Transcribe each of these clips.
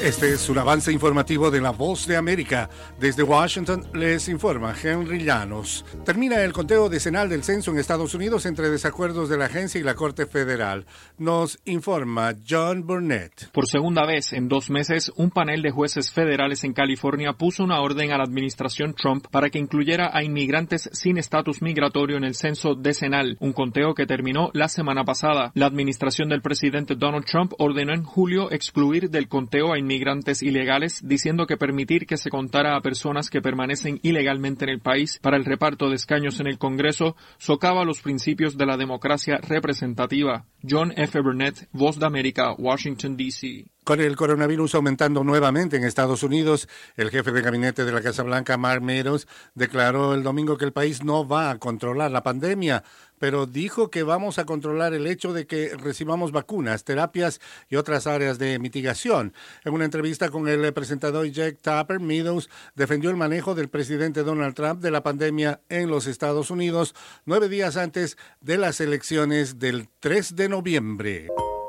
Este es un avance informativo de La Voz de América. Desde Washington les informa Henry Llanos. Termina el conteo decenal del censo en Estados Unidos entre desacuerdos de la agencia y la Corte Federal. Nos informa John Burnett. Por segunda vez en 2 meses, un panel de jueces federales en California puso una orden a la administración Trump para que incluyera a inmigrantes sin estatus migratorio en el censo decenal, un conteo que terminó la semana pasada. La administración del presidente Donald Trump ordenó en julio excluir del conteo a inmigrantes ilegales, diciendo que permitir que se contara a personas que permanecen ilegalmente en el país para el reparto de escaños en el Congreso socava los principios de la democracia representativa. John F. Burnett, Voz de América, Washington, D.C. Con el coronavirus aumentando nuevamente en Estados Unidos, el jefe de gabinete de la Casa Blanca, Mark Meadows, declaró el domingo que el país no va a controlar la pandemia, pero dijo que vamos a controlar el hecho de que recibamos vacunas, terapias y otras áreas de mitigación. En una entrevista con el presentador Jake Tapper, Meadows defendió el manejo del presidente Donald Trump de la pandemia en los Estados Unidos 9 días antes de las elecciones del 3 de noviembre.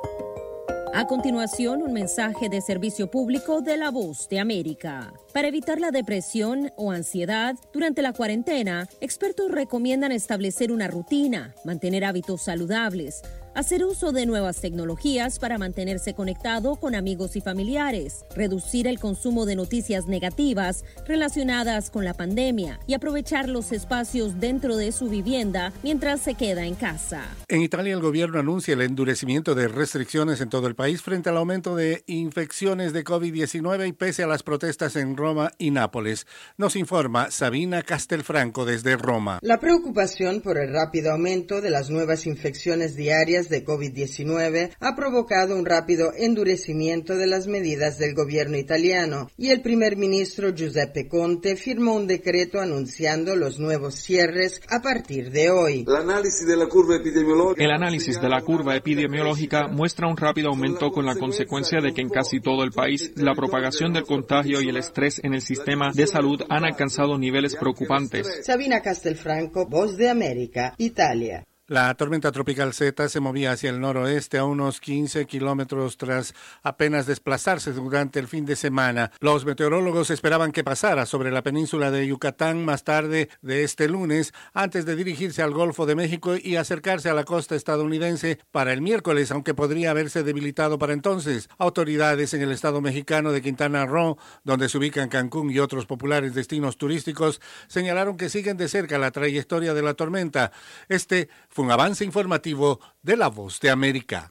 A continuación, un mensaje de servicio público de La Voz de América. Para evitar la depresión o ansiedad durante la cuarentena, expertos recomiendan establecer una rutina, mantener hábitos saludables, hacer uso de nuevas tecnologías para mantenerse conectado con amigos y familiares, reducir el consumo de noticias negativas relacionadas con la pandemia y aprovechar los espacios dentro de su vivienda mientras se queda en casa. En Italia, el gobierno anuncia el endurecimiento de restricciones en todo el país frente al aumento de infecciones de COVID-19 y pese a las protestas en Roma y Nápoles. Nos informa Sabina Castelfranco desde Roma. La preocupación por el rápido aumento de las nuevas infecciones diarias de COVID-19 ha provocado un rápido endurecimiento de las medidas del gobierno italiano y el primer ministro Giuseppe Conte firmó un decreto anunciando los nuevos cierres a partir de hoy. El análisis de la curva epidemiológica muestra un rápido aumento con la consecuencia de que en casi todo el país la propagación del contagio y el estrés en el sistema de salud han alcanzado niveles preocupantes. Sabina Castelfranco, Voz de América, Italia. La tormenta tropical Zeta se movía hacia el noroeste a unos 15 kilómetros tras apenas desplazarse durante el fin de semana. Los meteorólogos esperaban que pasara sobre la península de Yucatán más tarde de este lunes, antes de dirigirse al Golfo de México y acercarse a la costa estadounidense para el miércoles, aunque podría haberse debilitado para entonces. Autoridades en el estado mexicano de Quintana Roo, donde se ubican Cancún y otros populares destinos turísticos, señalaron que siguen de cerca la trayectoria de la tormenta. Este fue un avance informativo de La Voz de América.